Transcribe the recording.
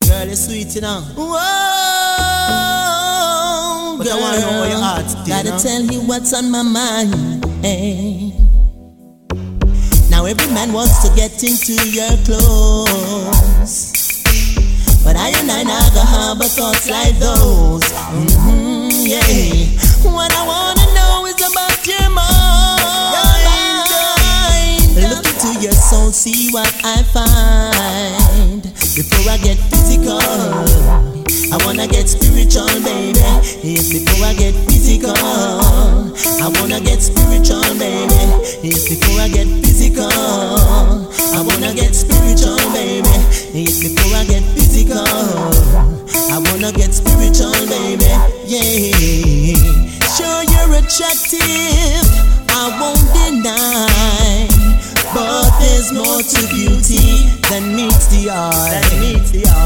Girl, you're sweet, you know. Whoa, but girl, I want to know what your heart's doing. Gotta tell you what's on my mind. Hey. Now every man wants to get into your clothes, but I and I never harbor thoughts like those. Yeah. What I wanna know is about your mind. Look into your soul, see what I find. Before I get physical, I wanna get spiritual, baby. Yes, before I get physical, I wanna get spiritual, baby. Yes, before I get physical, I wanna get spiritual, baby. Yes, before I get physical, I wanna get spiritual, baby. Yeah. Sure, you're attractive, I won't deny, but there's more to beauty than meets the eye.